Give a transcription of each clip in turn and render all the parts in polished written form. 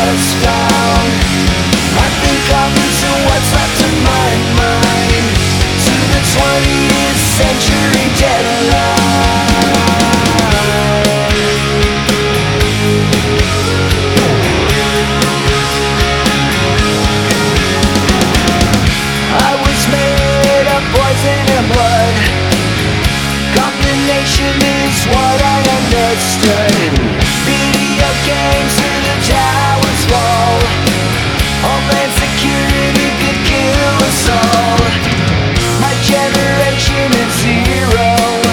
was found. I think I'm losing what's left of my mind to the 20th century deadline. I was made of poison and blood. Combination is what I understood. Video games till the towers fall. Homeland security could kill us all. My generation is zero.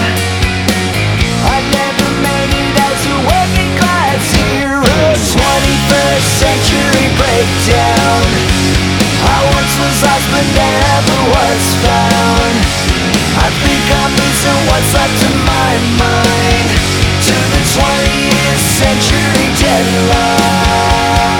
I never made it as a working class hero. 21st century breakdown. I once was lost but never was found. I think I'm losing what's left of my mind to the 20th century deadline.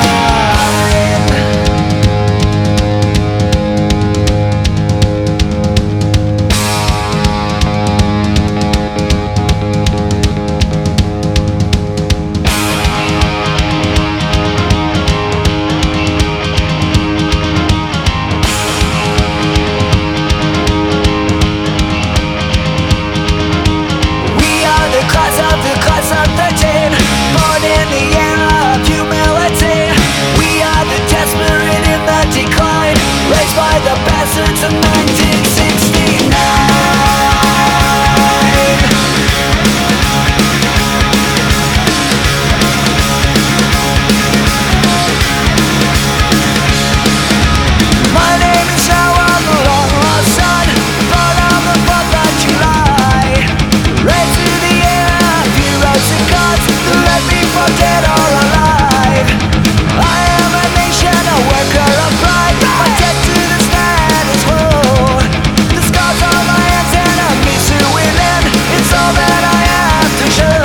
By the bastards of 1969. My name is now I'm a long lost son, born on the 4th of July. Raised to the air of heroes and gods who led me from dead or alive. I am a nation, a worker of pride. My debt to the status quo. The scars on my hands, enemies who within. It's all that I have to show.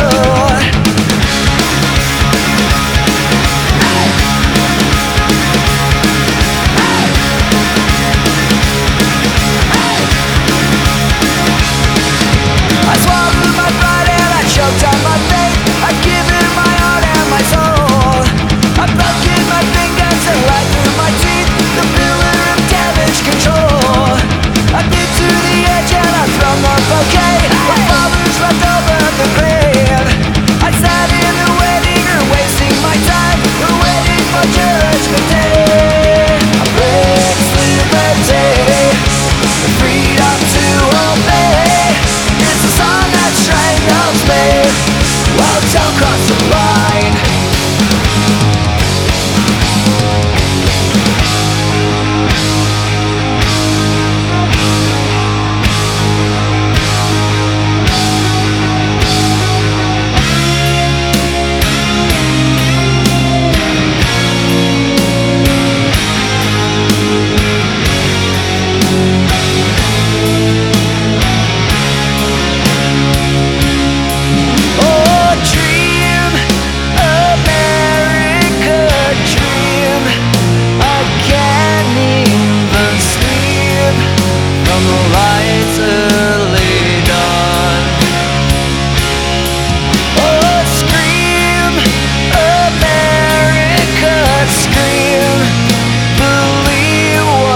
I swallowed my pride and I choked on my faith. I've given my heart and my soul. I've broken my fingers and right through my teeth. The pillar of damage control. I've been to the edge and I've thrown the bouquet. My father's left over the grave. I sat in the waiting room wasting my time, waiting for judgment day. I praise liberty, the freedom to obey. It's a song that strangles me. Well, don't cross the line.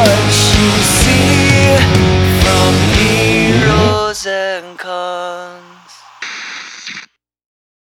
And cons.